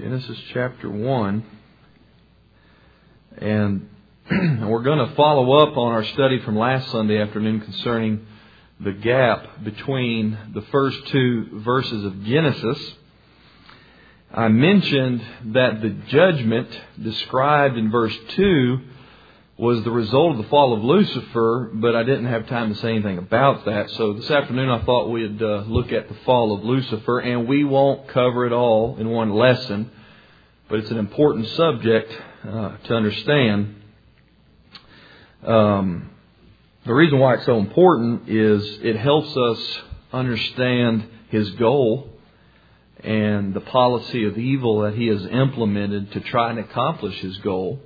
Genesis chapter 1. And we're going to follow up on our study from last Sunday afternoon concerning the gap between the first two verses of Genesis. I mentioned that the judgment described in verse 2 was the result of the fall of Lucifer, but I didn't have time to say anything about that. So this afternoon I thought we'd look at the fall of Lucifer, and we won't cover it all in one lesson, but it's an important subject to understand. The reason why it's so important is it helps us understand His goal and the policy of evil that He has implemented to try and accomplish His goal.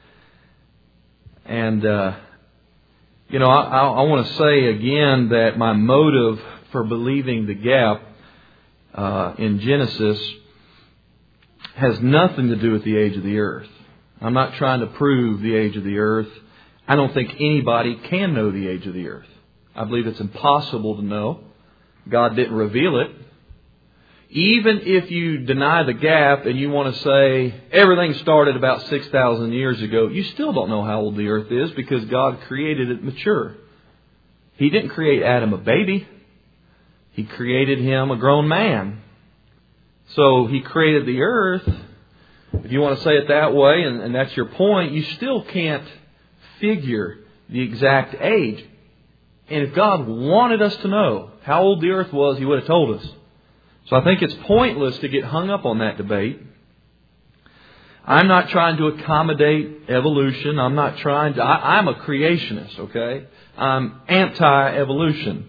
And, I want to say again that my motive for believing the gap in Genesis has nothing to do with the age of the earth. I'm not trying to prove the age of the earth. I don't think anybody can know the age of the earth. I believe it's impossible to know. God didn't reveal it. Even if you deny the gap and you want to say everything started about 6,000 years ago, you still don't know how old the earth is because God created it mature. He didn't create Adam a baby. He created him a grown man. So He created the earth. If you want to say it that way, and that's your point, you still can't figure the exact age. And if God wanted us to know how old the earth was, He would have told us. So I think it's pointless to get hung up on that debate. I'm not trying to accommodate evolution. I'm not trying to... I'm a creationist, okay? I'm anti-evolution.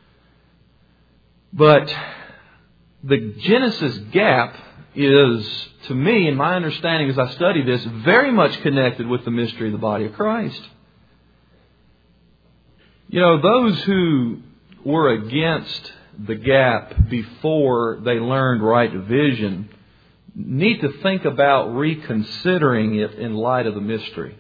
But the Genesis gap is, to me, in my understanding as I study this, very much connected with the mystery of the body of Christ. Those who were against the gap before they learned right division need to think about reconsidering it in light of the mystery.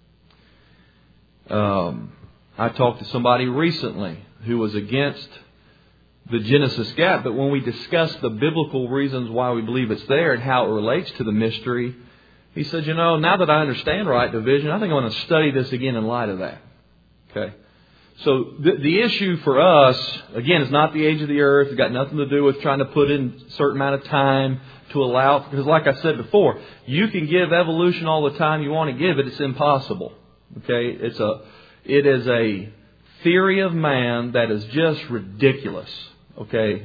I talked to somebody recently who was against the Genesis gap, but when we discussed the biblical reasons why we believe it's there and how it relates to the mystery, he said, now that I understand right division, I think I want to study this again in light of that. Okay. So the issue for us, again, is not the age of the earth. It's got nothing to do with trying to put in a certain amount of time to allow, because like I said before, you can give evolution all the time you want to give it. It's impossible. Okay. It is a theory of man that is just ridiculous. Okay.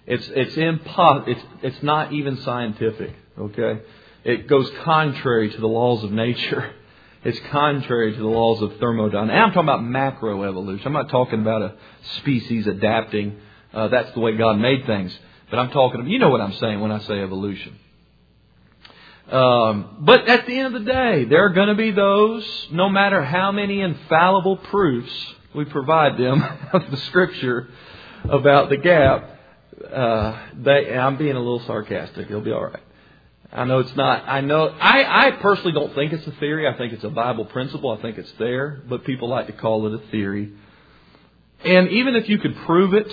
It's not even scientific. Okay. It goes contrary to the laws of nature. It's contrary to the laws of thermodynamics. And I'm talking about macroevolution. I'm not talking about a species adapting. That's the way God made things. But I'm talking, you know what I'm saying when I say evolution. But at the end of the day, there are going to be those, no matter how many infallible proofs we provide them of the Scripture about the gap, I'm being a little sarcastic. It'll be all right. I know it's not. I personally don't think it's a theory. I think it's a Bible principle. I think it's there. But people like to call it a theory. And even if you could prove it,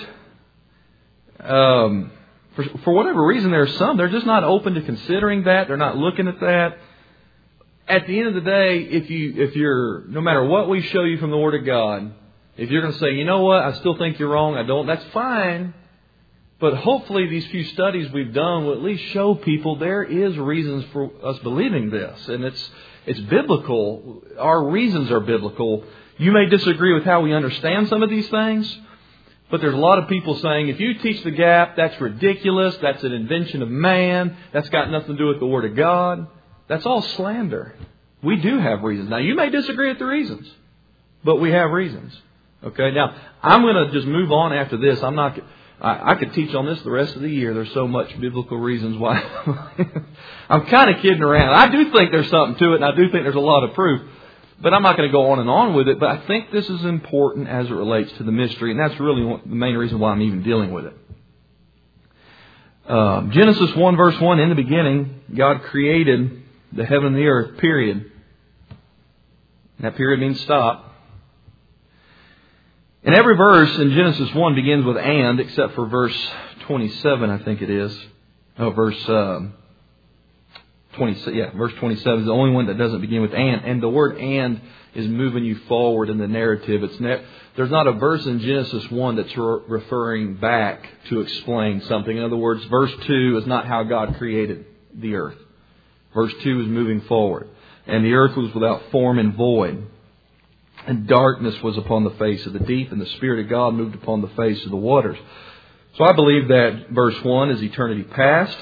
for whatever reason, there are some. They're just not open to considering that. They're not looking at that. At the end of the day, if you're, no matter what we show you from the Word of God, if you're going to say, you know what, I still think you're wrong, that's fine. But hopefully these few studies we've done will at least show people there is reasons for us believing this. And it's biblical. Our reasons are biblical. You may disagree with how we understand some of these things, but there's a lot of people saying, if you teach the gap, that's ridiculous. That's an invention of man. That's got nothing to do with the Word of God. That's all slander. We do have reasons. Now, you may disagree with the reasons, but we have reasons. Okay, now, I'm going to just move on after this. I could teach on this the rest of the year. There's so much biblical reasons why. I'm kind of kidding around. I do think there's something to it, and I do think there's a lot of proof. But I'm not going to go on and on with it. But I think this is important as it relates to the mystery, and that's really the main reason why I'm even dealing with it. Genesis 1 verse 1, in the beginning, God created the heaven and the earth, period. And that period means stop. And every verse in Genesis 1 begins with "and," except for verse 27, I think it is. Verse verse 27 is the only one that doesn't begin with "and." And the word "and" is moving you forward in the narrative. There's not a verse in Genesis 1 that's referring back to explain something. In other words, verse 2 is not how God created the earth. Verse 2 is moving forward. And the earth was without form and void. And darkness was upon the face of the deep, and the Spirit of God moved upon the face of the waters. So I believe that verse 1 is eternity past.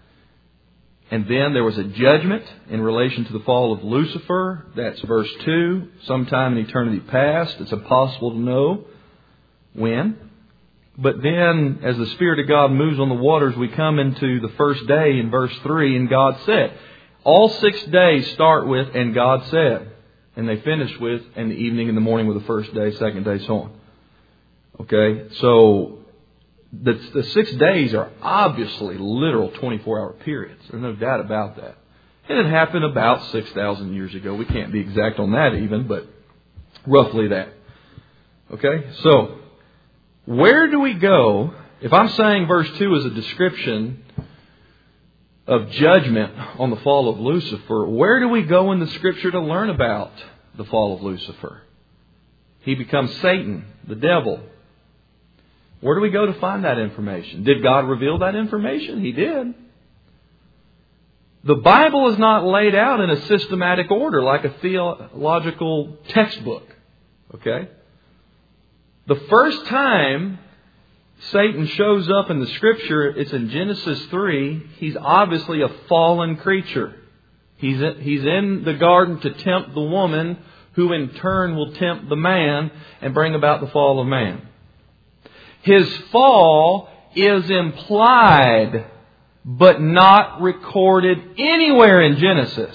And then there was a judgment in relation to the fall of Lucifer. That's verse 2. Sometime in eternity past. It's impossible to know when. But then, as the Spirit of God moves on the waters, we come into the first day in verse 3, and God said. All 6 days start with, and God said. And they finish with, and the evening and the morning were the first day, second day, so on. Okay? So, the 6 days are obviously literal 24-hour periods. There's no doubt about that. And it happened about 6,000 years ago. We can't be exact on that even, but roughly that. Okay? So, where do we go? If I'm saying verse 2 is a description of judgment on the fall of Lucifer, where do we go in the Scripture to learn about the fall of Lucifer? He becomes Satan, the devil. Where do we go to find that information? Did God reveal that information? He did. The Bible is not laid out in a systematic order like a theological textbook. Okay? The first time Satan shows up in the Scripture, it's in Genesis 3. He's obviously a fallen creature. He's in the garden to tempt the woman, who in turn will tempt the man and bring about the fall of man. His fall is implied, but not recorded anywhere in Genesis.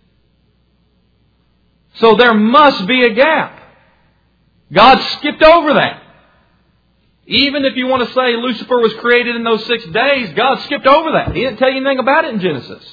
So there must be a gap. God skipped over that. Even if you want to say Lucifer was created in those 6 days, God skipped over that. He didn't tell you anything about it in Genesis.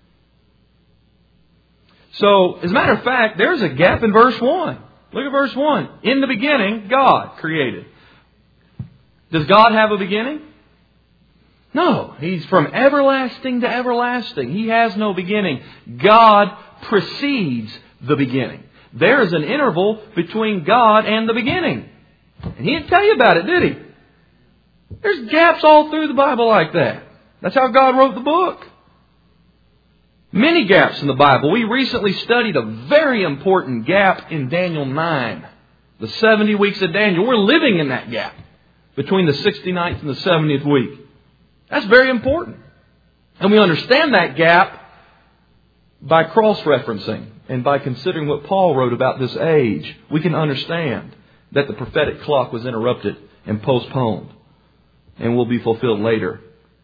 So, as a matter of fact, there's a gap in verse 1. Look at verse 1. In the beginning, God created. Does God have a beginning? No. He's from everlasting to everlasting. He has no beginning. God precedes the beginning. There is an interval between God and the beginning. And He didn't tell you about it, did He? There's gaps all through the Bible like that. That's how God wrote the book. Many gaps in the Bible. We recently studied a very important gap in Daniel 9. The 70 weeks of Daniel. We're living in that gap between the 69th and the 70th week. That's very important. And we understand that gap by cross-referencing and by considering what Paul wrote about this age. We can understand that the prophetic clock was interrupted and postponed and will be fulfilled later.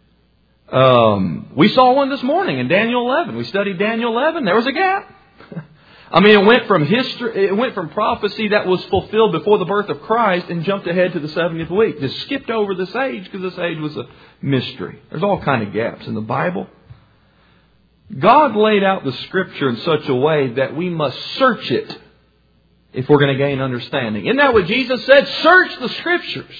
We saw one this morning in Daniel 11. We studied Daniel 11. There was a gap. I mean, it went from history, it went from prophecy that was fulfilled before the birth of Christ and jumped ahead to the 70th week. Just skipped over this age because this age was a mystery. There's all kind of gaps in the Bible. God laid out the Scripture in such a way that we must search it if we're going to gain understanding. Isn't that what Jesus said? Search the Scriptures.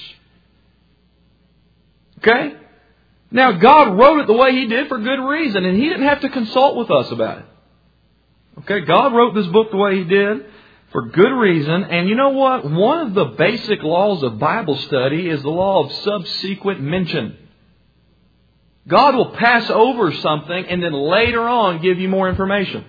Okay? Now, God wrote it the way He did for good reason, and He didn't have to consult with us about it. Okay, God wrote this book the way He did for good reason. And you know what? One of the basic laws of Bible study is the law of subsequent mention. God will pass over something and then later on give you more information.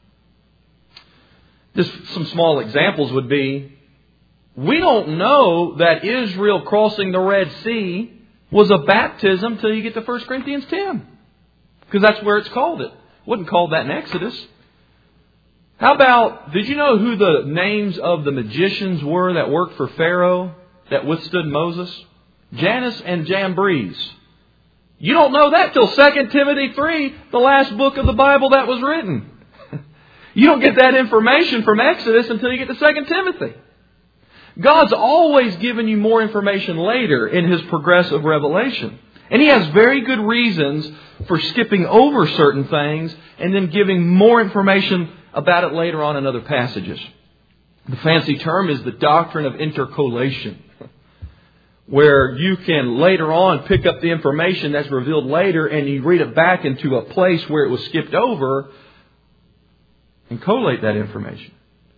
Just some small examples would be, we don't know that Israel crossing the Red Sea was a baptism till you get to 1 Corinthians 10. Because that's where it's called it. It wasn't called that in Exodus. How about, did you know who the names of the magicians were that worked for Pharaoh that withstood Moses? Jannes and Jambres. You don't know that till 2 Timothy 3, the last book of the Bible that was written. You don't get that information from Exodus until you get to 2 Timothy. God's always given you more information later in His progressive revelation. And He has very good reasons for skipping over certain things and then giving more information about it later on in other passages. The fancy term is the doctrine of intercolation. where you can later on pick up the information that's revealed later and you read it back into a place where it was skipped over and collate that information.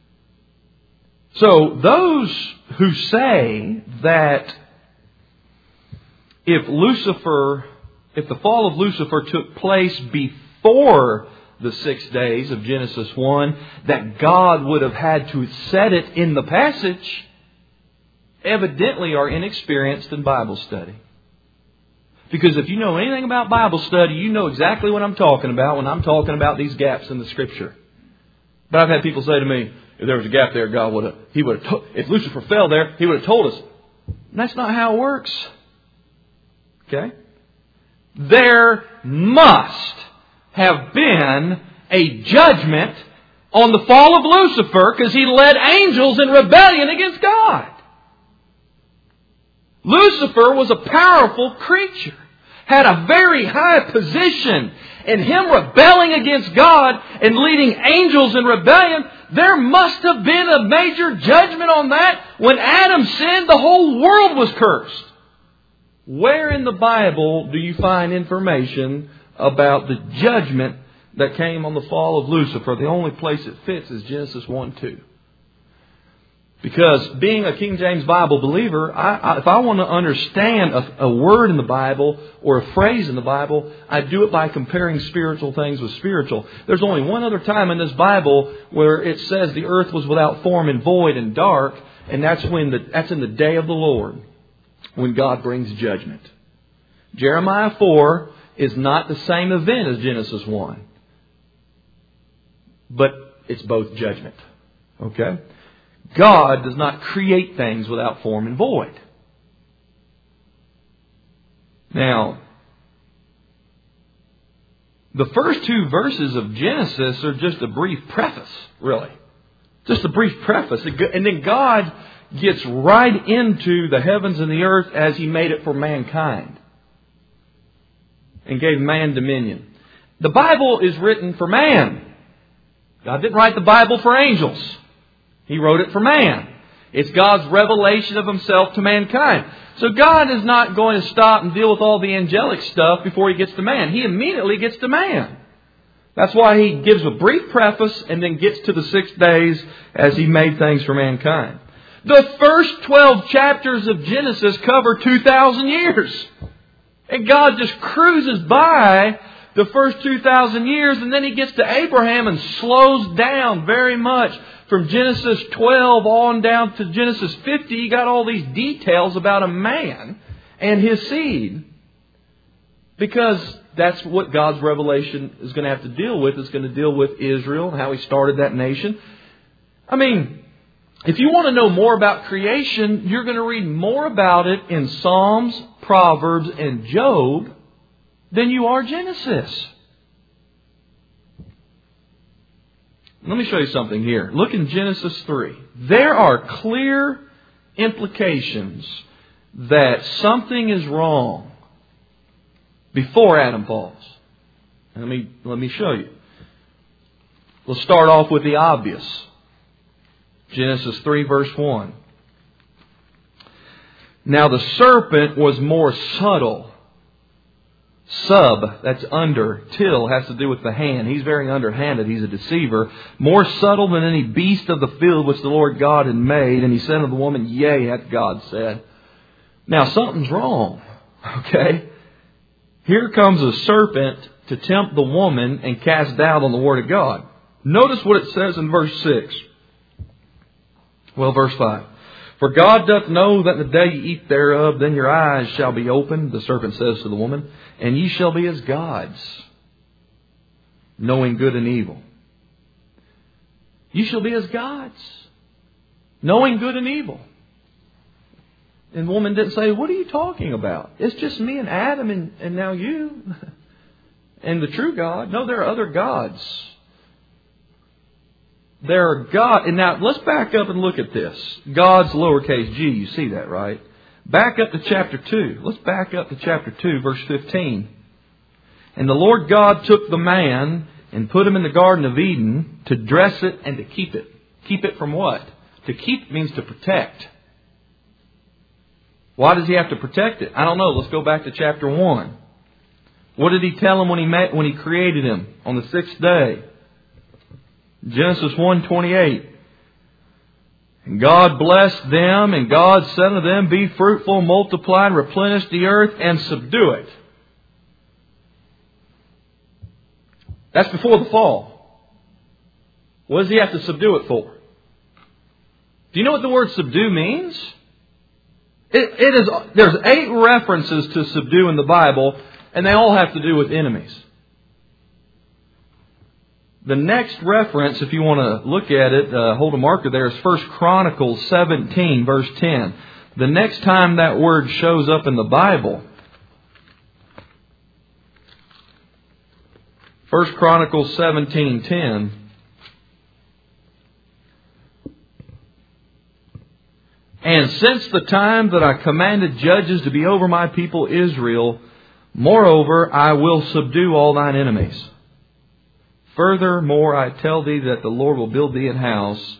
So those who say that if the fall of Lucifer took place before the 6 days of Genesis 1, that God would have had to set it in the passage, evidently are inexperienced in Bible study. Because if you know anything about Bible study, you know exactly what I'm talking about when I'm talking about these gaps in the Scripture. But I've had people say to me, if there was a gap there, God would have, if Lucifer fell there, He would have told us. And that's not how it works. Okay? There must have been a judgment on the fall of Lucifer because he led angels in rebellion against God. Lucifer was a powerful creature, had a very high position, and him rebelling against God and leading angels in rebellion, there must have been a major judgment on that. When Adam sinned, the whole world was cursed. Where in the Bible do you find information about the judgment that came on the fall of Lucifer? The only place it fits is Genesis 1:2. Because being a King James Bible believer, if I want to understand a word in the Bible or a phrase in the Bible, I do it by comparing spiritual things with spiritual. There's only one other time in this Bible where it says the earth was without form and void and dark, and that's in the day of the Lord, when God brings judgment. Jeremiah 4 is not the same event as Genesis 1. But it's both judgment. Okay? God does not create things without form and void. Now, the first 2 verses of Genesis are just a brief preface, really. Just a brief preface. And then God gets right into the heavens and the earth as He made it for mankind. And gave man dominion. The Bible is written for man. God didn't write the Bible for angels. He wrote it for man. It's God's revelation of Himself to mankind. So God is not going to stop and deal with all the angelic stuff before He gets to man. He immediately gets to man. That's why He gives a brief preface and then gets to the 6 days as He made things for mankind. The first 12 chapters of Genesis cover 2,000 years. And God just cruises by the first 2,000 years, and then He gets to Abraham and slows down very much. From Genesis 12 on down to Genesis 50, He got all these details about a man and his seed. Because that's what God's revelation is going to have to deal with. It's going to deal with Israel and how He started that nation. I mean, if you want to know more about creation, you're going to read more about it in Psalms, Proverbs, and Job than you are Genesis. Let me show you something here. Look in Genesis 3. There are clear implications that something is wrong before Adam falls. Let me show you. We'll start off with the obvious. Genesis 3 verse 1. Now the serpent was more subtle. Sub, that's under. Till has to do with the hand. He's very underhanded. He's a deceiver. More subtle than any beast of the field which the Lord God had made. And He said unto the woman, Yea, hath God said. Now something's wrong. Okay? Here comes a serpent to tempt the woman and cast doubt on the Word of God. Notice what it says in verse 6. Well, verse 5. For God doth know that the day ye eat thereof, then your eyes shall be opened, the serpent says to the woman, and ye shall be as gods, knowing good and evil. You shall be as gods, knowing good and evil. And the woman didn't say, what are you talking about? It's just me and Adam and now you. And the true God. No, there are other gods. There are God. And now let's back up and look at this. God's lowercase g. You see that, right? Back up to chapter 2. Let's back up to chapter 2, verse 15. And the Lord God took the man and put him in the Garden of Eden to dress it and to keep it. Keep it from what? To keep means to protect. Why does He have to protect it? I don't know. Let's go back to chapter 1. What did He tell him when He created him on the sixth day? Genesis 1:28. And God blessed them, and God said unto them, Be fruitful, multiply, and replenish the earth, and subdue it. That's before the fall. What does He have to subdue it for? Do you know what the word subdue means? There's 8 references to subdue in the Bible, and they all have to do with enemies. The next reference, if you want to look at it, hold a marker there, is 1 Chronicles 17, verse 10. The next time that word shows up in the Bible, 1 Chronicles 17:10. And since the time that I commanded judges to be over my people Israel, moreover, I will subdue all thine enemies. Furthermore, I tell thee that the Lord will build thee an house.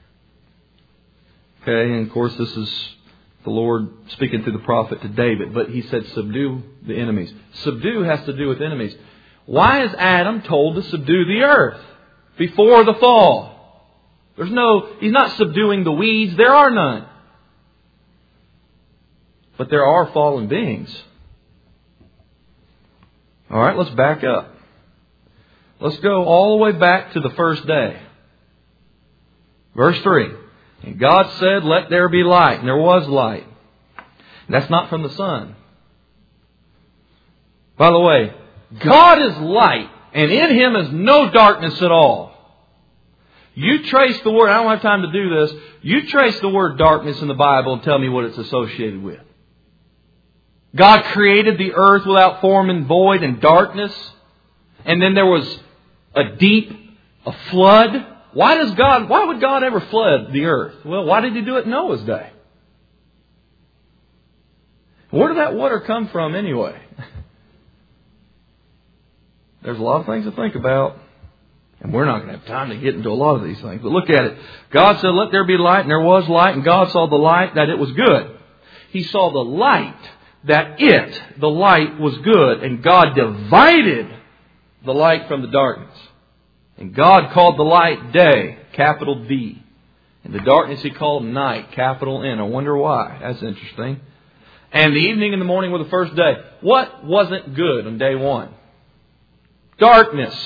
Okay, and of course this is the Lord speaking through the prophet to David. But He said, subdue the enemies. Subdue has to do with enemies. Why is Adam told to subdue the earth before the fall? He's not subduing the weeds. There are none. But there are fallen beings. All right, let's back up. Let's go all the way back to the first day. Verse 3. And God said, Let there be light. And there was light. And that's not from the sun. By the way, God is light, and in Him is no darkness at all. You trace the word, I don't have time to do this, you trace the word darkness in the Bible and tell me what it's associated with. God created the earth without form and void and darkness. And then there was a flood. Why would God ever flood the earth? Well, why did He do it in Noah's day? Where did that water come from anyway? There's a lot of things to think about. And we're not going to have time to get into a lot of these things. But look at it. God said, Let there be light, and there was light. And God saw the light, that it was good. He saw the light, the light was good. And God divided the light from the darkness. And God called the light day, capital D. And the darkness He called night, capital N. I wonder why. That's interesting. And the evening and the morning were the first day. What wasn't good on day 1? Darkness.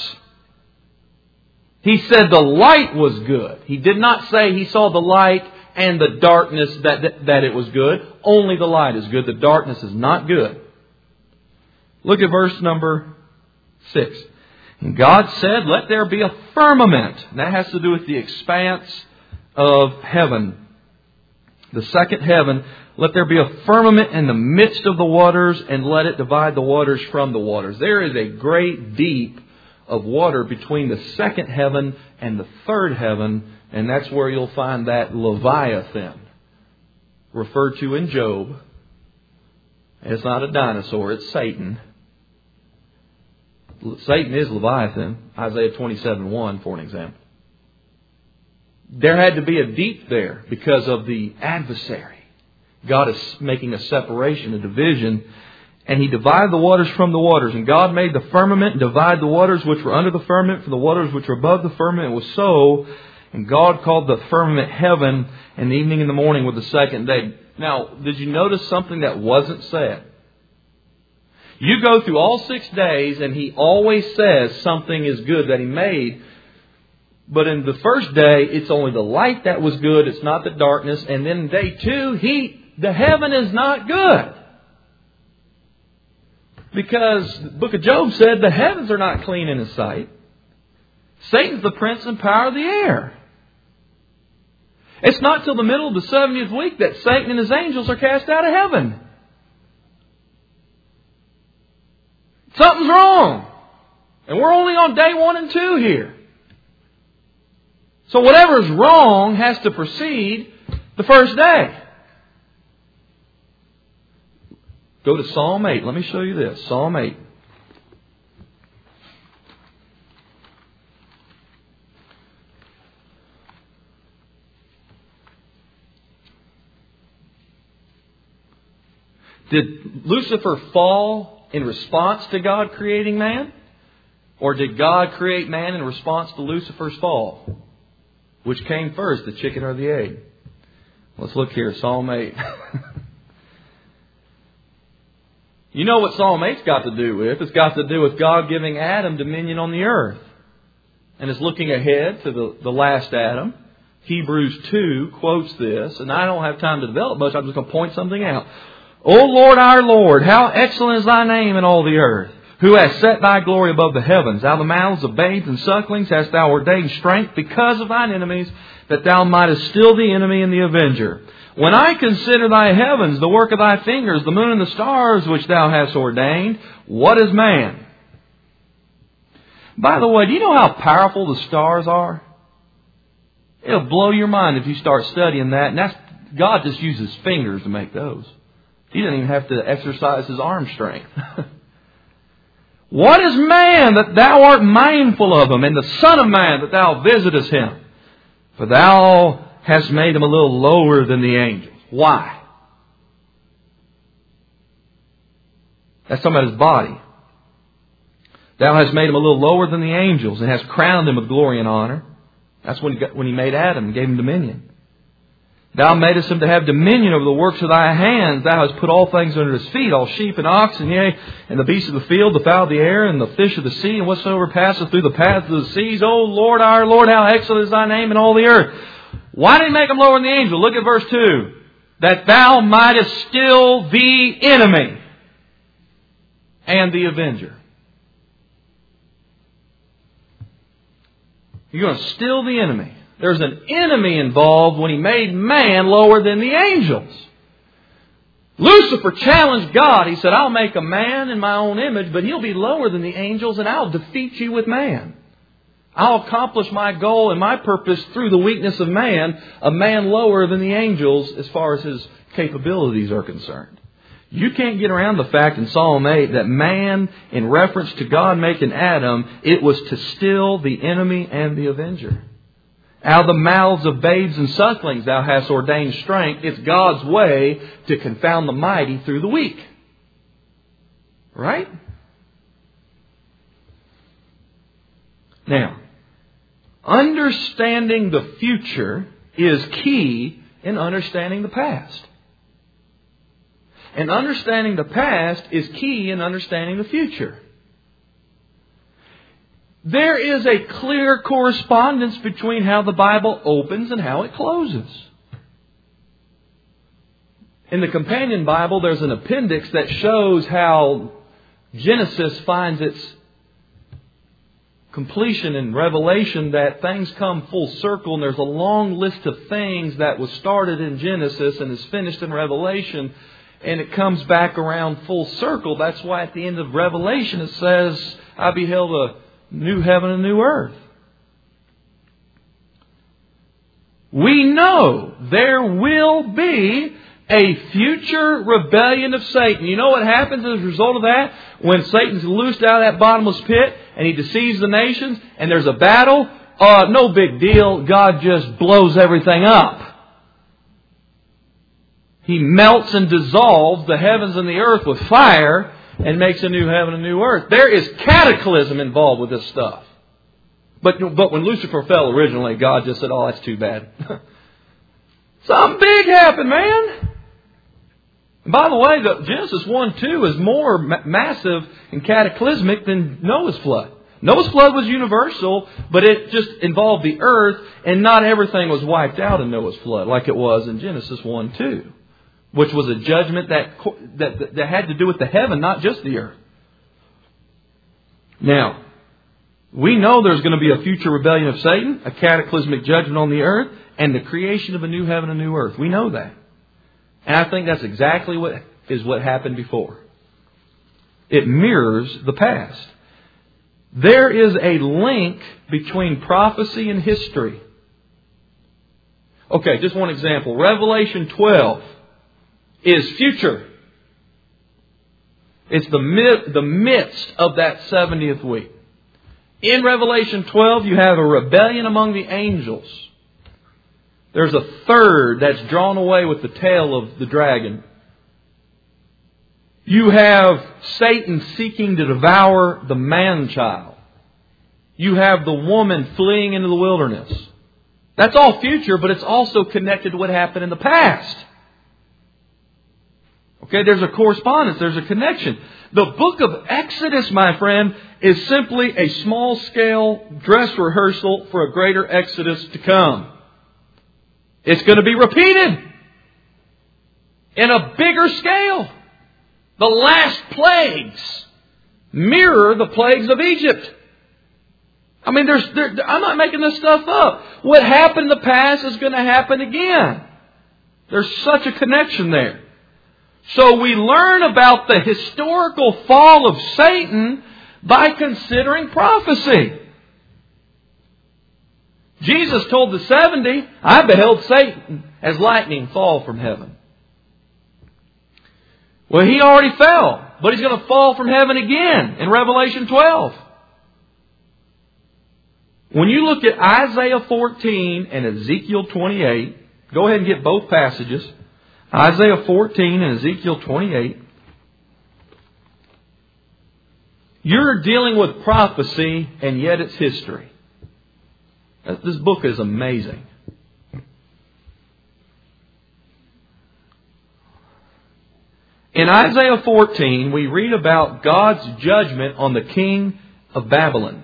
He said the light was good. He did not say He saw the light and the darkness that it was good. Only the light is good. The darkness is not good. Look at verse number 6. And God said, Let there be a firmament. And that has to do with the expanse of heaven. The second heaven. Let there be a firmament in the midst of the waters, and let it divide the waters from the waters. There is a great deep of water between the second heaven and the third heaven. And that's where you'll find that Leviathan referred to in Job. It's not a dinosaur, it's Satan. Satan is Leviathan. Isaiah 27:1 for an example. There had to be a deep there because of the adversary. God is making a separation, a division. And He divided the waters from the waters. And God made the firmament and divided the waters which were under the firmament from the waters which were above the firmament. It was so. And God called the firmament heaven, and the evening and the morning were the second day. Now, did you notice something that wasn't said? You go through all 6 days, and He always says something is good that He made. But in the first day, it's only the light that was good. It's not the darkness. And then in day 2, the heaven is not good. Because the book of Job said the heavens are not clean in His sight. Satan's the prince and power of the air. It's not till the middle of the 70th week that Satan and his angels are cast out of heaven. Something's wrong. And we're only on day 1 and 2 here. So whatever's wrong has to precede the first day. Go to Psalm 8. Let me show you this. Psalm 8. Did Lucifer fall in response to God creating man? Or did God create man in response to Lucifer's fall? Which came first, the chicken or the egg? Let's look here, Psalm 8. You know what Psalm 8's got to do with? It's got to do with God giving Adam dominion on the earth. And it's looking ahead to the last Adam. Hebrews 2 quotes this, and I don't have time to develop much. I'm just going to point something out. O Lord, our Lord, how excellent is Thy name in all the earth, who has set Thy glory above the heavens. Out of the mouths of babes and sucklings hast Thou ordained strength because of Thine enemies, that Thou mightest still the enemy and the avenger. When I consider Thy heavens, the work of Thy fingers, the moon and the stars which Thou hast ordained, what is man? By the way, do you know how powerful the stars are? It'll blow your mind if you start studying that. And God just uses fingers to make those. He doesn't even have to exercise his arm strength. What is man that Thou art mindful of him, and the Son of Man that Thou visitest him? For Thou hast made him a little lower than the angels. Why? That's talking about his body. Thou hast made him a little lower than the angels, and hast crowned him with glory and honor. That's when he made Adam and gave him dominion. Thou madest him to have dominion over the works of Thy hands. Thou hast put all things under his feet, all sheep and oxen, yea, and the beasts of the field, the fowl of the air, and the fish of the sea, and whatsoever passeth through the paths of the seas. O Lord, our Lord, how excellent is Thy name in all the earth. Why did He make him lower than the angel? Look at verse 2. That Thou mightest still the enemy and the avenger. You're going to still the enemy. There's an enemy involved when He made man lower than the angels. Lucifer challenged God. He said, I'll make a man in my own image, but he'll be lower than the angels, and I'll defeat you with man. I'll accomplish my goal and my purpose through the weakness of man, a man lower than the angels as far as his capabilities are concerned. You can't get around the fact in Psalm 8 that man, in reference to God making Adam, it was to still the enemy and the avenger. Out of the mouths of babes and sucklings Thou hast ordained strength. It's God's way to confound the mighty through the weak. Right? Now, understanding the future is key in understanding the past. And understanding the past is key in understanding the future. There is a clear correspondence between how the Bible opens and how it closes. In the companion Bible, there's an appendix that shows how Genesis finds its completion in Revelation, that things come full circle, and there's a long list of things that was started in Genesis and is finished in Revelation, and it comes back around full circle. That's why at the end of Revelation it says, I beheld a new heaven and new earth. We know there will be a future rebellion of Satan. You know what happens as a result of that? When Satan's loosed out of that bottomless pit and he deceives the nations and there's a battle, no big deal. God just blows everything up. He melts and dissolves the heavens and the earth with fire and makes a new heaven and new earth. There is cataclysm involved with this stuff. But when Lucifer fell originally, God just said, oh, that's too bad. Something big happened, man. And by the way, Genesis 1-2 is more massive and cataclysmic than Noah's flood. Noah's flood was universal, but it just involved the earth, and not everything was wiped out in Noah's flood like it was in Genesis 1-2. Which was a judgment that had to do with the heaven, not just the earth. Now, we know there's going to be a future rebellion of Satan, a cataclysmic judgment on the earth, and the creation of a new heaven and new earth. We know that. And I think that's exactly what happened before. It mirrors the past. There is a link between prophecy and history. Okay, just one example. Revelation 12 is future. It's the midst of that 70th week. In Revelation 12, you have a rebellion among the angels. There's a third that's drawn away with the tail of the dragon. You have Satan seeking to devour the man-child. You have the woman fleeing into the wilderness. That's all future, but it's also connected to what happened in the past. Okay, there's a correspondence, there's a connection. The book of Exodus, my friend, is simply a small-scale dress rehearsal for a greater Exodus to come. It's going to be repeated in a bigger scale. The last plagues mirror the plagues of Egypt. I mean, I'm not making this stuff up. What happened in the past is going to happen again. There's such a connection there. So we learn about the historical fall of Satan by considering prophecy. Jesus told the 70, I beheld Satan as lightning fall from heaven. Well, he already fell, but he's going to fall from heaven again in Revelation 12. When you look at Isaiah 14 and Ezekiel 28, go ahead and get both passages. Isaiah 14 and Ezekiel 28. You're dealing with prophecy, and yet it's history. This book is amazing. In Isaiah 14, we read about God's judgment on the king of Babylon.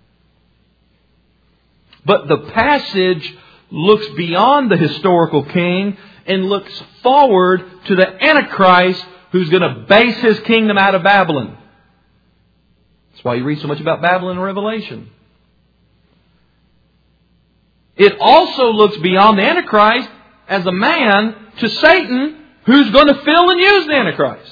But the passage looks beyond the historical king and looks forward to the Antichrist who's going to base his kingdom out of Babylon. That's why you read so much about Babylon in Revelation. It also looks beyond the Antichrist as a man to Satan who's going to fill and use the Antichrist.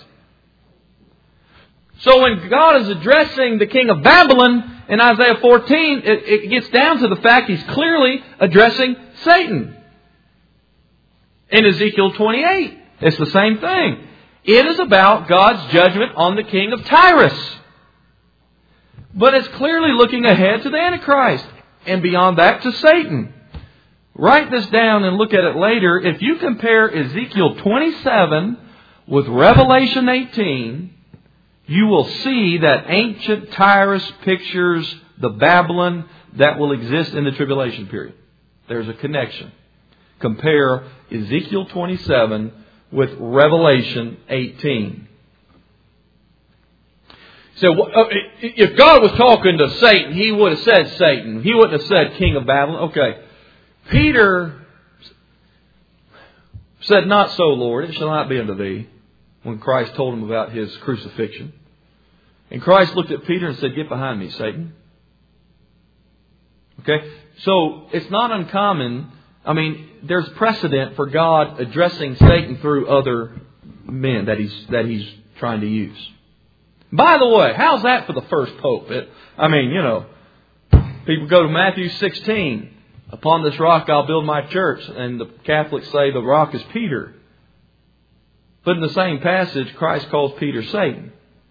So when God is addressing the king of Babylon in Isaiah 14, it gets down to the fact He's clearly addressing Satan. In Ezekiel 28, it's the same thing. It is about God's judgment on the king of Tyrus. But it's clearly looking ahead to the Antichrist. And beyond that to Satan. Write this down and look at it later. If you compare Ezekiel 27 with Revelation 18, you will see that ancient Tyrus pictures the Babylon that will exist in the tribulation period. There's a connection. Compare Ezekiel 27 with Revelation 18. So, if God was talking to Satan, He would have said Satan. He wouldn't have said king of Babylon. Okay. Peter said, not so, Lord, it shall not be unto thee, when Christ told him about His crucifixion. And Christ looked at Peter and said, get behind me, Satan. Okay? So, it's not uncommon. I mean, there's precedent for God addressing Satan through other men that He's trying to use. By the way, how's that for the first pope? People go to Matthew 16. Upon this rock I'll build my church. And the Catholics say the rock is Peter. But in the same passage, Christ calls Peter Satan.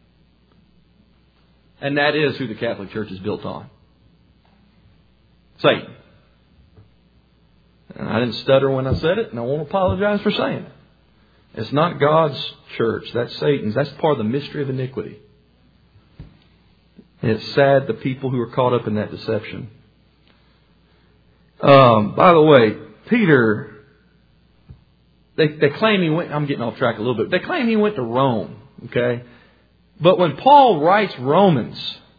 And that is who the Catholic Church is built on. Satan. And I didn't stutter when I said it, and I won't apologize for saying it. It's not God's church. That's Satan's. That's part of the mystery of iniquity. And it's sad the people who are caught up in that deception. By the way, Peter, they claim he went, I'm getting off track a little bit. They claim he went to Rome. Okay? But when Paul writes Romans,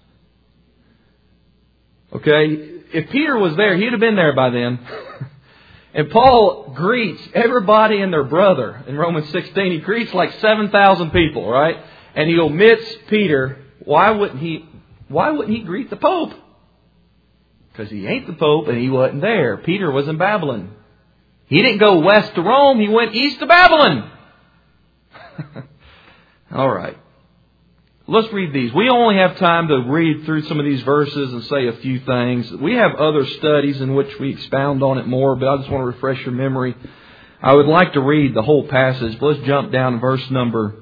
okay, if Peter was there, he'd have been there by then. And Paul greets everybody and their brother. In Romans 16, he greets like 7,000 people, right? And he omits Peter. Why wouldn't he greet the Pope? Because he ain't the Pope and he wasn't there. Peter was in Babylon. He didn't go west to Rome. He went east to Babylon. All right. Let's read these. We only have time to read through some of these verses and say a few things. We have other studies in which we expound on it more, but I just want to refresh your memory. I would like to read the whole passage. Let's jump down to verse number...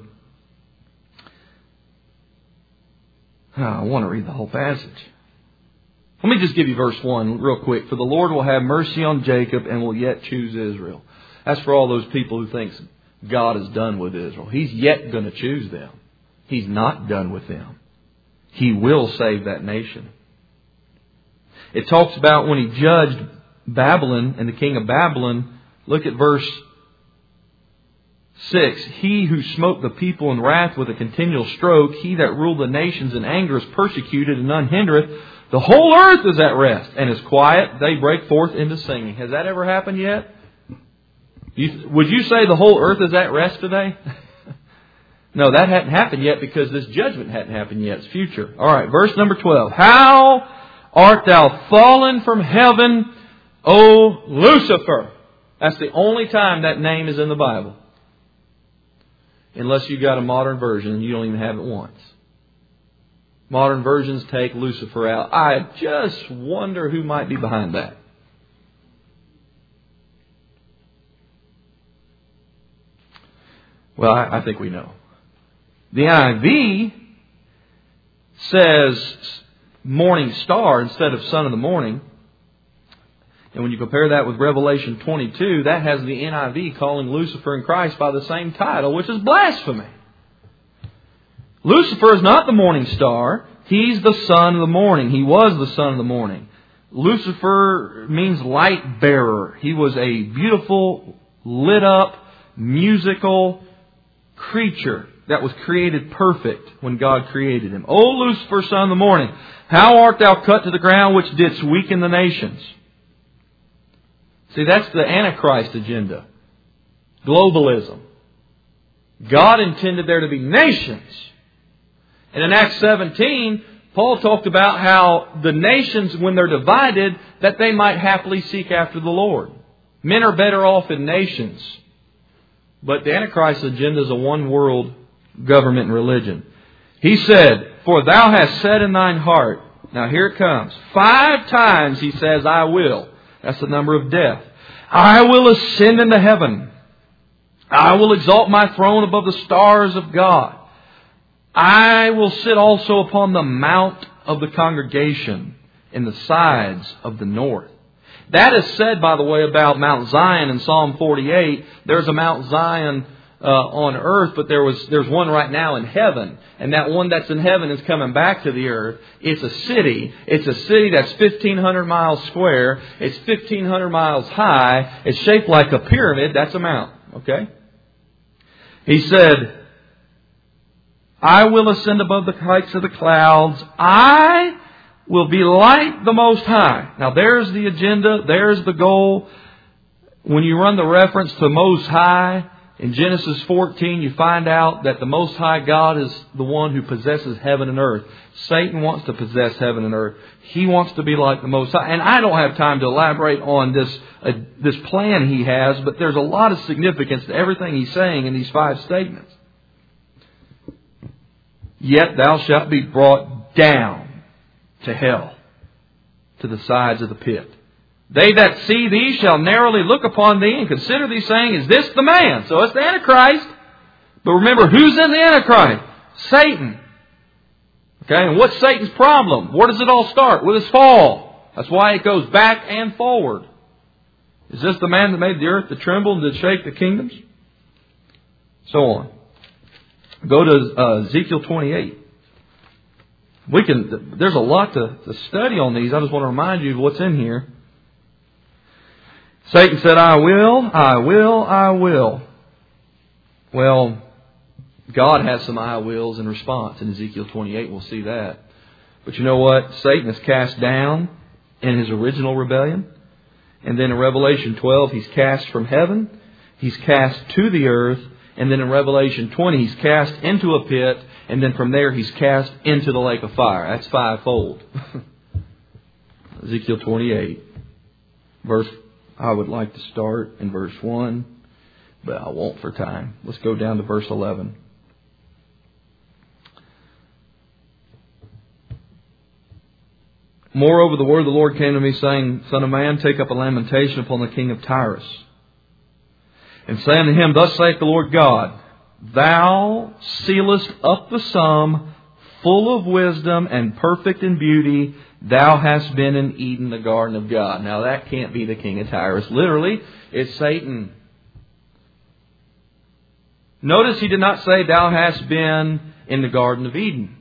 I want to read the whole passage. Let me just give you verse 1 real quick. For the Lord will have mercy on Jacob and will yet choose Israel. That's for all those people who think God is done with Israel. He's yet going to choose them. He's not done with them. He will save that nation. It talks about when He judged Babylon and the king of Babylon. Look at verse 6. He who smote the people in wrath with a continual stroke, He that ruled the nations in anger is persecuted, and none hindereth. The whole earth is at rest and is quiet. They break forth into singing. Has that ever happened yet? Would you say the whole earth is at rest today? No, that hadn't happened yet because this judgment hadn't happened yet. It's future. All right, verse number 12. How art thou fallen from heaven, O Lucifer? That's the only time that name is in the Bible. Unless you got a modern version and you don't even have it once. Modern versions take Lucifer out. I just wonder who might be behind that. Well, I think we know. The NIV says morning star instead of son of the morning. And when you compare that with Revelation 22, that has the NIV calling Lucifer and Christ by the same title, which is blasphemy. Lucifer is not the morning star. He's the son of the morning. He was the son of the morning. Lucifer means light bearer. He was a beautiful, lit up, musical creature that was created perfect when God created him. O Lucifer, son of the morning, how art thou cut to the ground, which didst weaken the nations? See, that's the Antichrist agenda. Globalism. God intended there to be nations. And in Acts 17, Paul talked about how the nations, when they're divided, that they might happily seek after the Lord. Men are better off in nations. But the Antichrist agenda is a one world government and religion. He said, for thou hast said in thine heart, now here it comes. 5 times he says, I will. That's the number of death. I will ascend into heaven. I will exalt my throne above the stars of God. I will sit also upon the mount of the congregation in the sides of the north. That is said, by the way, about Mount Zion in Psalm 48. There's a Mount Zion on earth, but there's one right now in heaven. And that one that's in heaven is coming back to the earth. It's a city. It's a city that's 1,500 miles square. It's 1,500 miles high. It's shaped like a pyramid. That's a mount. Okay? He said, I will ascend above the heights of the clouds. I will be like the Most High. Now there's the agenda. There's the goal. When you run the reference to Most High, in Genesis 14, you find out that the Most High God is the one who possesses heaven and earth. Satan wants to possess heaven and earth. He wants to be like the Most High. And I don't have time to elaborate on this plan he has, but there's a lot of significance to everything he's saying in these 5 statements. Yet thou shalt be brought down to hell, to the sides of the pit. They that see thee shall narrowly look upon thee and consider thee, saying, is this the man? So it's the Antichrist. But remember, who's in the Antichrist? Satan. Okay, and what's Satan's problem? Where does it all start? With his fall. That's why it goes back and forward. Is this the man that made the earth to tremble and did shake the kingdoms? So on. Go to Ezekiel 28. There's a lot to study on these. I just want to remind you of what's in here. Satan said, I will, I will, I will. Well, God has some I wills in response. In Ezekiel 28, we'll see that. But you know what? Satan is cast down in his original rebellion. And then in Revelation 12, he's cast from heaven. He's cast to the earth. And then in Revelation 20, he's cast into a pit. And then from there, he's cast into the lake of fire. That's 5-fold. Ezekiel 28. I would like to start in verse 1, but I won't for time. Let's go down to verse 11. Moreover, the word of the Lord came to me, saying, Son of man, take up a lamentation upon the king of Tyrus. And say unto him, Thus saith the Lord God, Thou sealest up the sum, full of wisdom and perfect in beauty. Thou hast been in Eden, the garden of God. Now that can't be the king of Tyrus. Literally, it's Satan. Notice he did not say, Thou hast been in the Garden of Eden.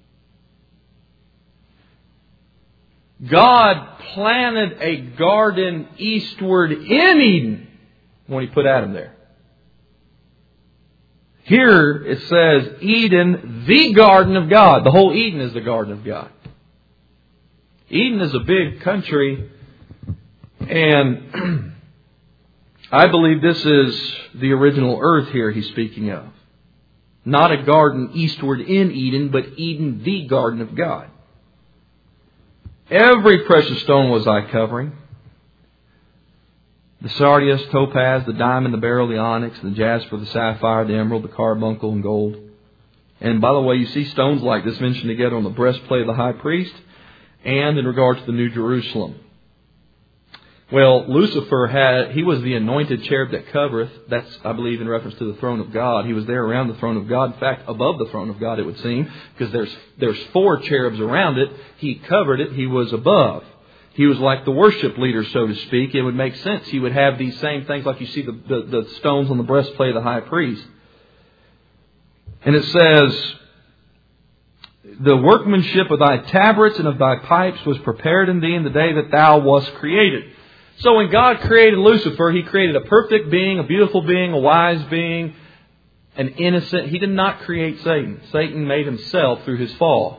God planted a garden eastward in Eden when He put Adam there. Here it says Eden, the garden of God. The whole Eden is the garden of God. Eden is a big country, and I believe this is the original earth here he's speaking of. Not a garden eastward in Eden, but Eden, the garden of God. Every precious stone was thy covering. The sardius, topaz, the diamond, the beryl, the onyx, the jasper, the sapphire, the emerald, the carbuncle, and gold. And by the way, you see stones like this mentioned together on the breastplate of the high priest and in regard to the New Jerusalem. Well, Lucifer he was the anointed cherub that covereth. That's, I believe, in reference to the throne of God. He was there around the throne of God. In fact, above the throne of God, it would seem, because there's 4 cherubs around it. He covered it. He was above. He was like the worship leader, so to speak. It would make sense. He would have these same things like you see the stones on the breastplate of the high priest. And it says, the workmanship of thy tabrets and of thy pipes was prepared in thee in the day that thou wast created. So when God created Lucifer, He created a perfect being, a beautiful being, a wise being, an innocent. He did not create Satan. Satan made himself through his fall.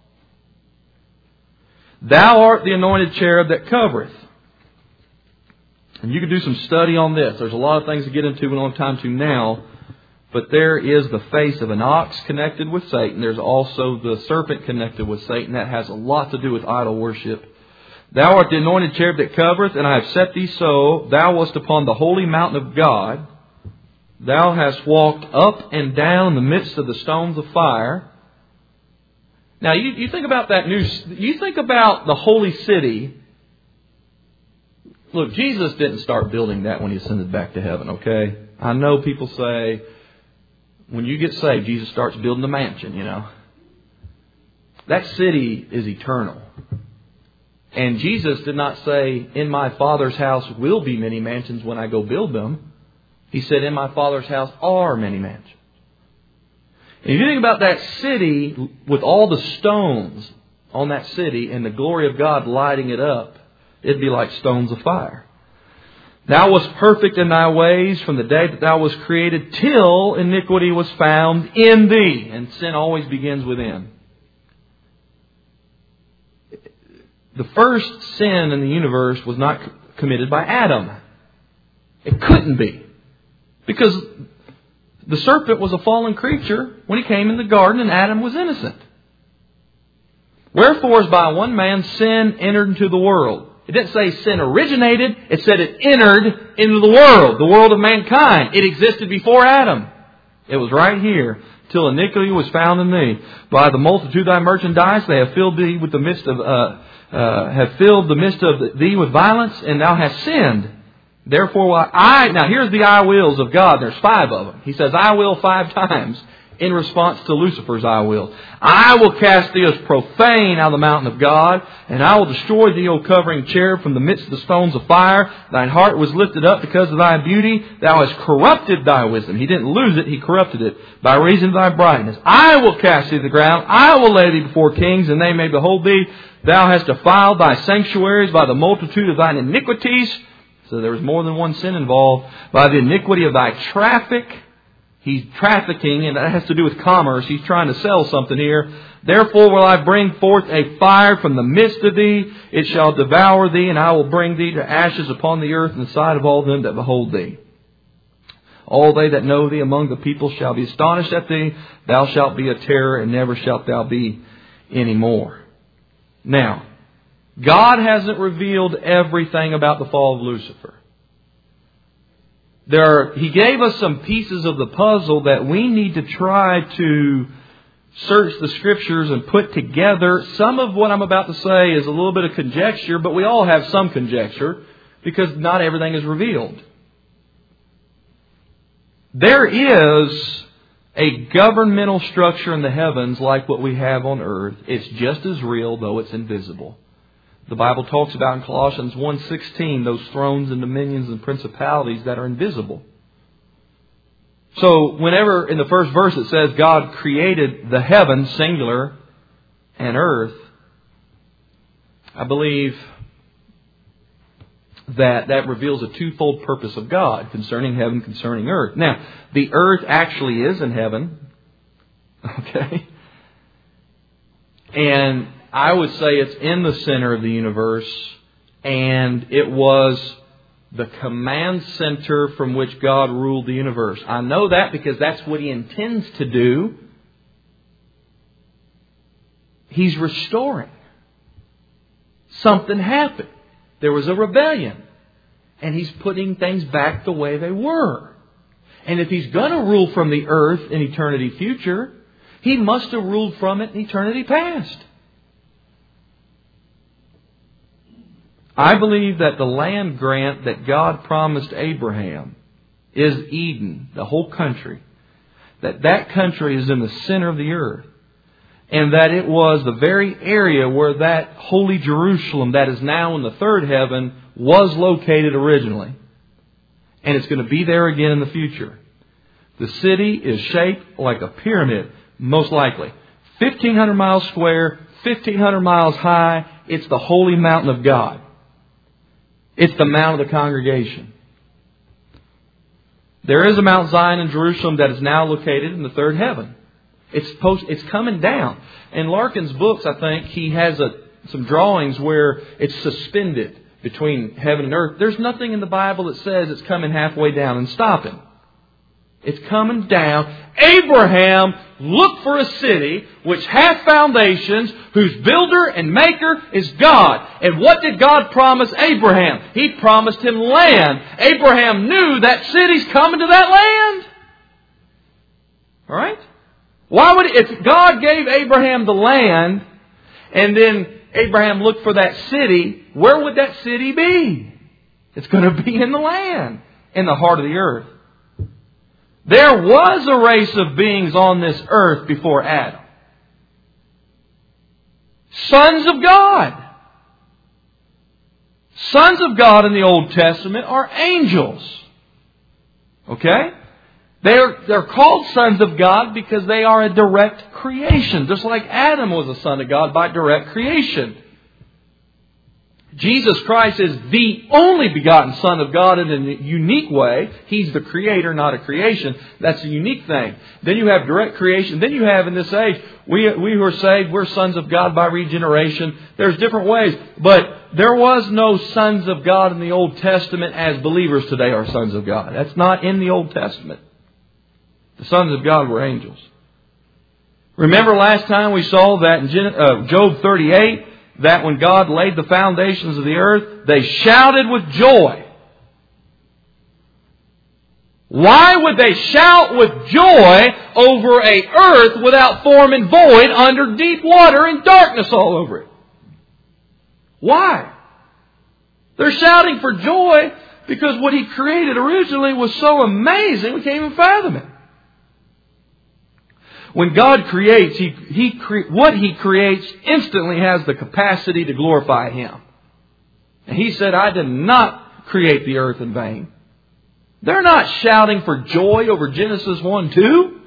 Thou art the anointed cherub that covereth. And you can do some study on this. There's a lot of things to get into. We don't have time to now. But there is the face of an ox connected with Satan. There's also the serpent connected with Satan. That has a lot to do with idol worship. Thou art the anointed cherub that covereth, and I have set thee so. Thou wast upon the holy mountain of God. Thou hast walked up and down in the midst of the stones of fire. Now, you think about that you think about the holy city. Look, Jesus didn't start building that when He ascended back to heaven, okay? I know people say, when you get saved, Jesus starts building a mansion, you know. That city is eternal. And Jesus did not say, in my Father's house will be many mansions when I go build them. He said, in my Father's house are many mansions. And if you think about that city with all the stones on that city and the glory of God lighting it up, it'd be like stones of fire. Thou wast perfect in thy ways from the day that thou wast created till iniquity was found in thee. And sin always begins within. The first sin in the universe was not committed by Adam. It couldn't be. Because the serpent was a fallen creature when he came in the garden and Adam was innocent. Wherefore, as by one man sin entered into the world. It didn't say sin originated. It said it entered into the world of mankind. It existed before Adam. It was right here. Till iniquity was found in thee. By the multitude of thy merchandise, they have filled thee with the midst of thee with violence, and thou hast sinned. Therefore, now here's the I wills of God. There's 5 of them. He says, I will 5 times in response to Lucifer's I will. I will cast thee as profane out of the mountain of God, and I will destroy thee, O covering cherub, from the midst of the stones of fire. Thine heart was lifted up because of thy beauty. Thou hast corrupted thy wisdom. He didn't lose it, He corrupted it by reason of thy brightness. I will cast thee to the ground. I will lay thee before kings, and they may behold thee. Thou hast defiled thy sanctuaries by the multitude of thine iniquities. So there was more than one sin involved. By the iniquity of thy traffic. He's trafficking, and that has to do with commerce. He's trying to sell something here. Therefore will I bring forth a fire from the midst of thee. It shall devour thee, and I will bring thee to ashes upon the earth in the sight of all them that behold thee. All they that know thee among the people shall be astonished at thee. Thou shalt be a terror, and never shalt thou be any more. Now, God hasn't revealed everything about the fall of Lucifer. He gave us some pieces of the puzzle that we need to try to search the Scriptures and put together. Some of what I'm about to say is a little bit of conjecture, but we all have some conjecture because not everything is revealed. There is a governmental structure in the heavens like what we have on earth. It's just as real, though it's invisible. The Bible talks about in Colossians 1:16 those thrones and dominions and principalities that are invisible. So whenever in the first verse it says God created the heavens, singular, and earth, I believe that reveals a twofold purpose of God concerning heaven, concerning earth. Now, the earth actually is in heaven. Okay? And I would say it's in the center of the universe, and it was the command center from which God ruled the universe. I know that because that's what He intends to do. He's restoring. Something happened. There was a rebellion. And He's putting things back the way they were. And if He's going to rule from the earth in eternity future, He must have ruled from it in eternity past. I believe that the land grant that God promised Abraham is Eden, the whole country. That country is in the center of the earth. And that it was the very area where that holy Jerusalem that is now in the third heaven was located originally. And it's going to be there again in the future. The city is shaped like a pyramid, most likely. 1,500 miles square, 1,500 miles high. It's the holy mountain of God. It's the Mount of the congregation. There is a Mount Zion in Jerusalem that is now located in the third heaven. It's coming down. In Larkin's books, I think, he has some drawings where it's suspended between heaven and earth. There's nothing in the Bible that says it's coming halfway down and stopping. It's coming down. Abraham looked for a city which hath foundations, whose builder and maker is God. And what did God promise Abraham? He promised him land. Abraham knew that city's coming to that land. All right? If God gave Abraham the land, and then Abraham looked for that city, where would that city be? It's going to be in the land, in the heart of the earth. There was a race of beings on this earth before Adam. Sons of God. Sons of God in the Old Testament are angels. Okay? They're called sons of God because they are a direct creation. Just like Adam was a son of God by direct creation. Jesus Christ is the only begotten Son of God in a unique way. He's the Creator, not a creation. That's a unique thing. Then you have direct creation. Then you have in this age, we who are saved, we're sons of God by regeneration. There's different ways. But there was no sons of God in the Old Testament as believers today are sons of God. That's not in the Old Testament. The sons of God were angels. Remember last time we saw that in Job 38, that when God laid the foundations of the earth, they shouted with joy. Why would they shout with joy over a earth without form and void, under deep water and darkness all over it? Why? They're shouting for joy because what He created originally was so amazing we can't even fathom it. When God creates, what He creates instantly has the capacity to glorify Him. And He said, I did not create the earth in vain. They're not shouting for joy over Genesis 1-2.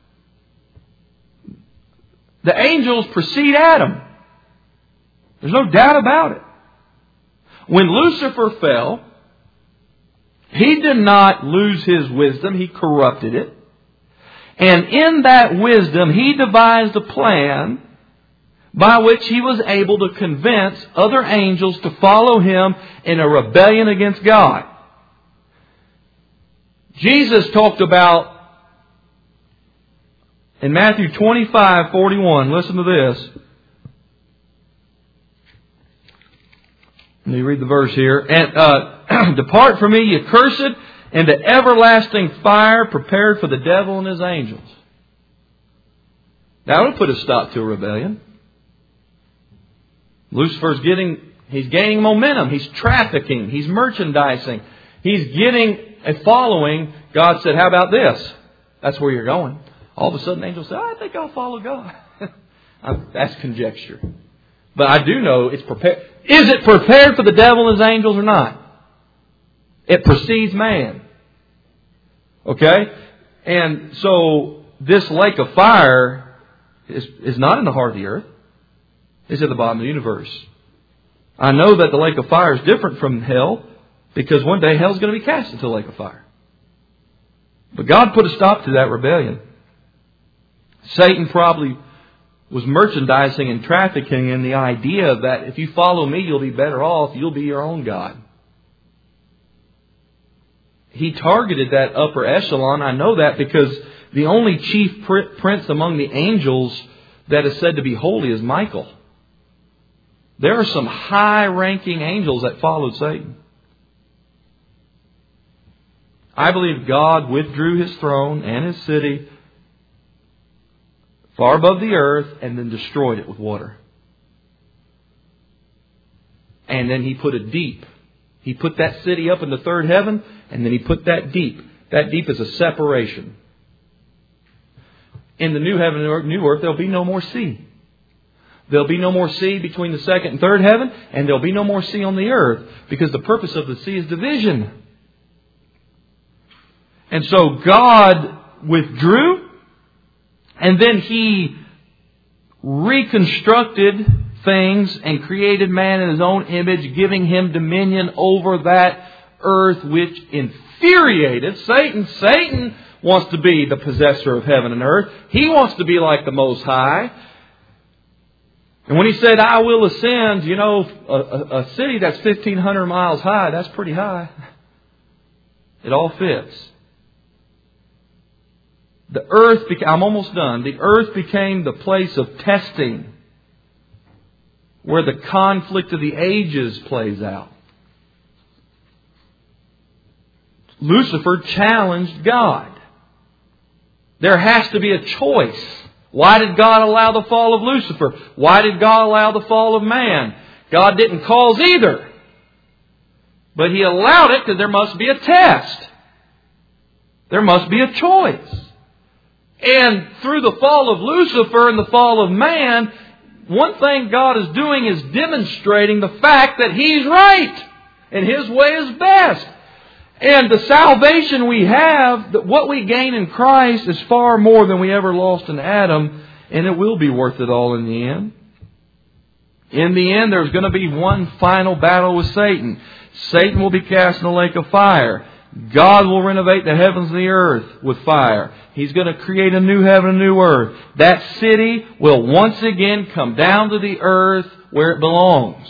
The angels precede Adam. There's no doubt about it. When Lucifer fell, he did not lose his wisdom. He corrupted it. And in that wisdom, he devised a plan by which he was able to convince other angels to follow him in a rebellion against God. Jesus talked about, in Matthew 25:41, listen to this. Let me read the verse here. And depart from me, ye cursed, into everlasting fire prepared for the devil and his angels. Now, it'll put a stop to a rebellion. Lucifer's he's gaining momentum. He's trafficking. He's merchandising. He's getting a following. God said, how about this? That's where you're going. All of a sudden, angels say, I think I'll follow God. That's conjecture. But I do know it's prepared. Is it prepared for the devil and his angels or not? It precedes man. Okay? And so this lake of fire is not in the heart of the earth. It's at the bottom of the universe. I know that the lake of fire is different from hell because one day hell's going to be cast into the lake of fire. But God put a stop to that rebellion. Satan probably was merchandising and trafficking in the idea that if you follow me, you'll be better off. You'll be your own God. He targeted that upper echelon. I know that because the only chief prince among the angels that is said to be holy is Michael. There are some high-ranking angels that followed Satan. I believe God withdrew His throne and His city far above the earth and then destroyed it with water. And then He put a deep. He put that city up in the third heaven and then He put that deep. That deep is a separation. In the new heaven and new earth, there'll be no more sea. There'll be no more sea between the second and third heaven, and there'll be no more sea on the earth, because the purpose of the sea is division. And so God withdrew, and then He reconstructed things and created man in His own image, giving him dominion over that earth, which infuriated Satan. Satan wants to be the possessor of heaven and earth. He wants to be like the Most High. And when He said, I will ascend, a city that's 1,500 miles high, that's pretty high. It all fits. The earth, I'm almost done. The earth became the place of testing, where the conflict of the ages plays out. Lucifer challenged God. There has to be a choice. Why did God allow the fall of Lucifer? Why did God allow the fall of man? God didn't cause either. But He allowed it because there must be a test. There must be a choice. And through the fall of Lucifer and the fall of man, one thing God is doing is demonstrating the fact that He's right and His way is best. And the salvation we have, what we gain in Christ, is far more than we ever lost in Adam, and it will be worth it all in the end. In the end, there's going to be one final battle with Satan. Satan will be cast in the lake of fire. God will renovate the heavens and the earth with fire. He's going to create a new heaven and a new earth. That city will once again come down to the earth where it belongs.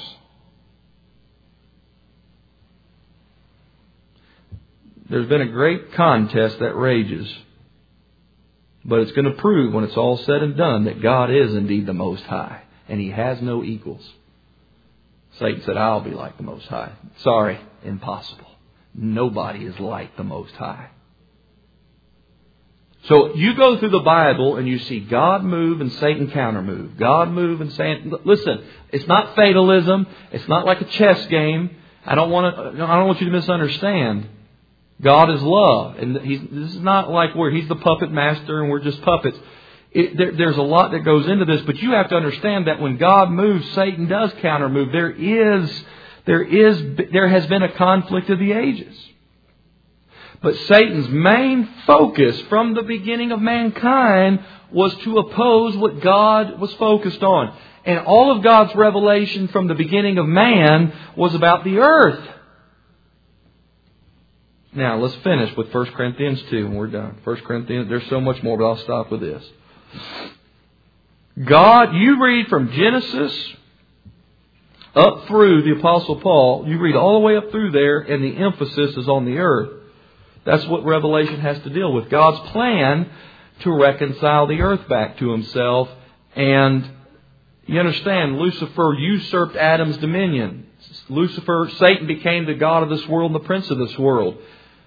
There's been a great contest that rages. But it's going to prove when it's all said and done that God is indeed the Most High. And He has no equals. Satan said, I'll be like the Most High. Sorry, impossible. Nobody is like the Most High. So you go through the Bible and you see God move and Satan counter move. God move and Satan... Listen, it's not fatalism. It's not like a chess game. I don't want you to misunderstand. God is love. And this is not like He's the puppet master and we're just puppets. There's a lot that goes into this, but you have to understand that when God moves, Satan does counter move. There has been a conflict of the ages. But Satan's main focus from the beginning of mankind was to oppose what God was focused on. And all of God's revelation from the beginning of man was about the earth. Now, let's finish with 1 Corinthians 2 and we're done. 1 Corinthians, there's so much more, but I'll stop with this. God, you read from Genesis up through the Apostle Paul. You read all the way up through there and the emphasis is on the earth. That's what Revelation has to deal with. God's plan to reconcile the earth back to Himself. And you understand, Lucifer usurped Adam's dominion. Satan became the god of this world and the prince of this world.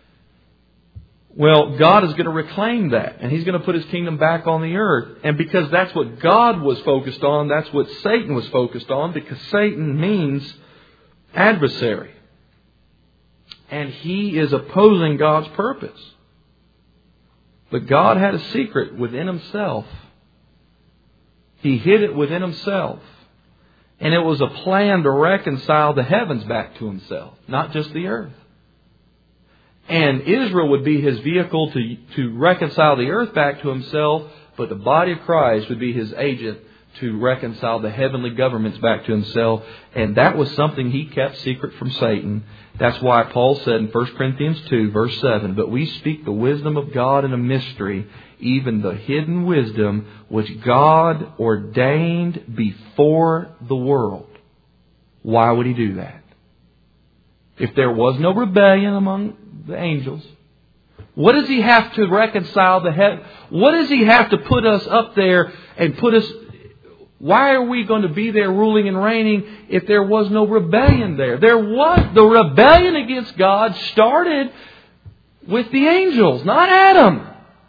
Well, God is going to reclaim that. And He's going to put His kingdom back on the earth. And because that's what God was focused on, that's what Satan was focused on. Because Satan means adversary. And he is opposing God's purpose. But God had a secret within Himself. He hid it within Himself. And it was a plan to reconcile the heavens back to Himself, not just the earth. And Israel would be His vehicle to reconcile the earth back to Himself, but the body of Christ would be His agent to reconcile the heavenly governments back to Himself. And that was something He kept secret from Satan. That's why Paul said in 1 Corinthians 2, verse 7, "But we speak the wisdom of God in a mystery, even the hidden wisdom which God ordained before the world." Why would He do that? If there was no rebellion among the angels, what does He have to reconcile the heaven? What does He have to put us up there and put us... Why are we going to be there ruling and reigning if there was no rebellion there? The rebellion against God started with the angels, not Adam.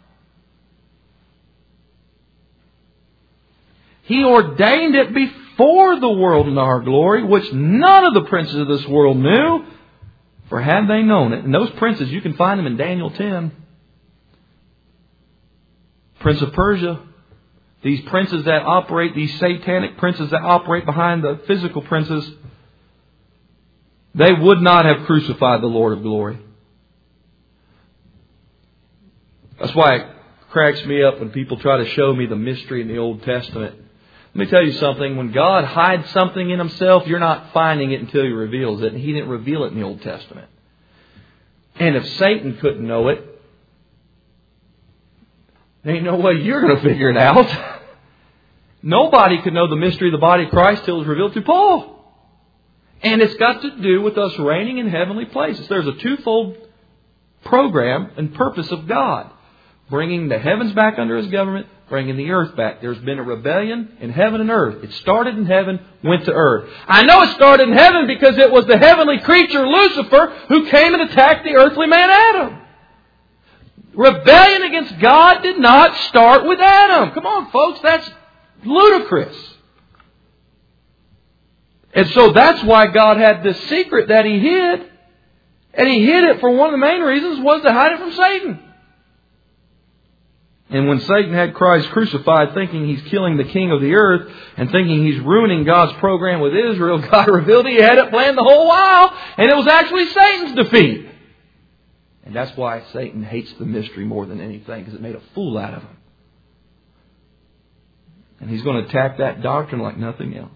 He ordained it before the world in our glory, which none of the princes of this world knew. For had they known it, and those princes, you can find them in Daniel 10. Prince of Persia. These princes that operate, these satanic princes that operate behind the physical princes, they would not have crucified the Lord of glory. That's why it cracks me up when people try to show me the mystery in the Old Testament. Let me tell you something. When God hides something in Himself, you're not finding it until He reveals it. And He didn't reveal it in the Old Testament. And if Satan couldn't know it, there ain't no way you're going to figure it out. Nobody could know the mystery of the body of Christ till it was revealed to Paul. And it's got to do with us reigning in heavenly places. There's a twofold program and purpose of God. Bringing the heavens back under His government, bringing the earth back. There's been a rebellion in heaven and earth. It started in heaven, went to earth. I know it started in heaven because it was the heavenly creature, Lucifer, who came and attacked the earthly man, Adam. Rebellion against God did not start with Adam. Come on, folks, that's ludicrous. And so that's why God had this secret that He hid. And He hid it for one of the main reasons was to hide it from Satan. And when Satan had Christ crucified, thinking he's killing the king of the earth and thinking he's ruining God's program with Israel, God revealed He had it planned the whole while. And it was actually Satan's defeat. And that's why Satan hates the mystery more than anything, because it made a fool out of him. And he's going to attack that doctrine like nothing else.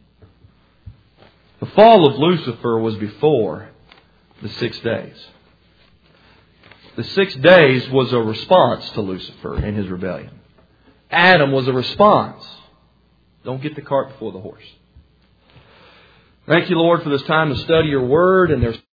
The fall of Lucifer was before the 6 days. The 6 days was a response to Lucifer and his rebellion. Adam was a response. Don't get the cart before the horse. Thank you, Lord, for this time to study Your Word. And there's